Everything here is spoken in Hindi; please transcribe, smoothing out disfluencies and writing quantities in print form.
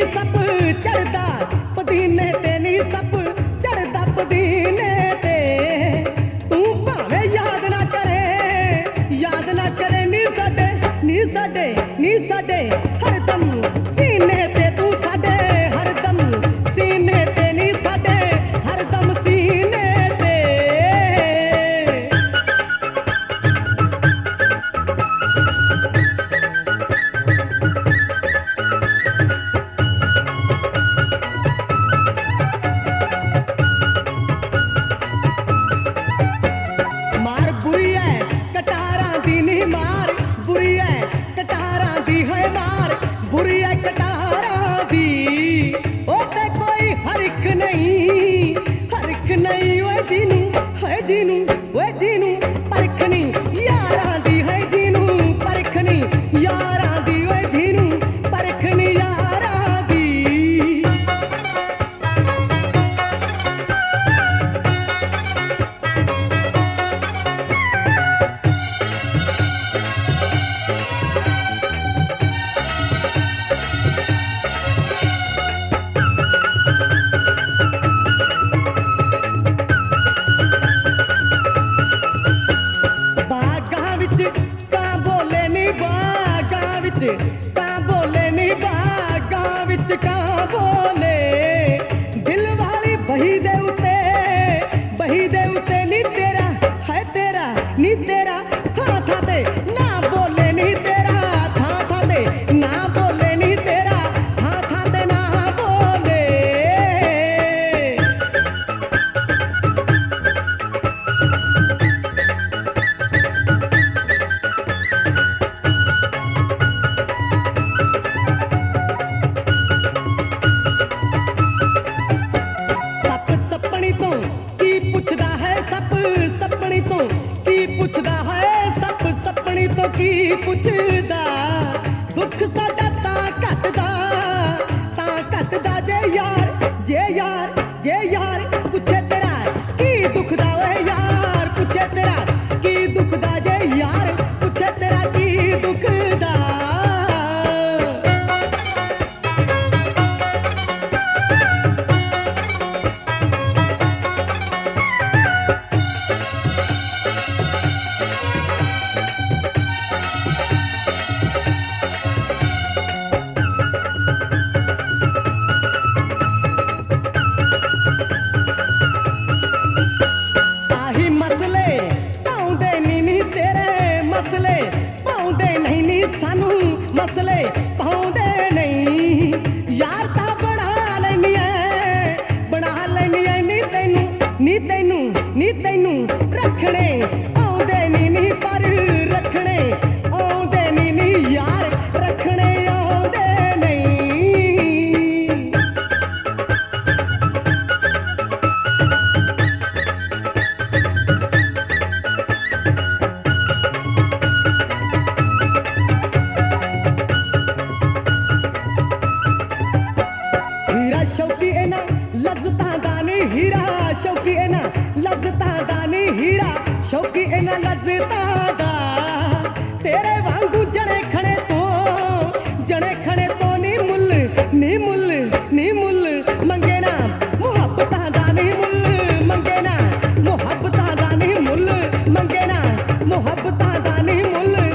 सप चढ़दा पुदीने ते नी सप चढ़दा पुदीने ते तू भावे याद ना करे नी साडे हरदम सीने ते तू साडे हरदम सीने ते नी साडे हरदम सीने ते मार बुरी है कटारा दी नी मार बुरी है कटारा दी है मार बुरी है कटारा दी ओ ते कोई हरख नहीं ओए जीनू परखनी यारा दी है जीनू परखनी यारा दी ओए जीनू परखनी यारा दी बागां विच कां बोले नी बागां विच कां बोले नी बागां विच कां बोले दिल वाली बही दे उते नी तेरा है तेरा नी तेरा था ते ना बोले नी तेरा था ते ना बोले नी तेरा था ते ना बोले सप सपनी तो की पुछदा है सप सपनी तो की पुछदा है सप सपनी तो की पुछदा दुख साडा तां घटदा जे यार पुछे तेरा की दुखदा ओए यार पुछे तेरा की दुखदा जे यार पुछे तेरा की दुखदा आही मसले पाउंदे नी तेरे मसले पाउंदे नहीं सानू मसले पाउंदे नहीं यार ता बना लैनी है नी तैनू रखने आउंदे नी पर रखने आउंदे नी यार रखने आउंदे नहीं हीरा शौकी एना लज्जतां दानी हीरा शौकी एना लज्जतां दानी हीरा शौकी एना लज्जतां दा तेरे वांगू जने खणे तो नी मुल मंगे ना मुहब्बतां दा नी मुल मंगे ना मुहब्बतां दा नी मुल मंगे ना मुहब्बतां दा नी मुल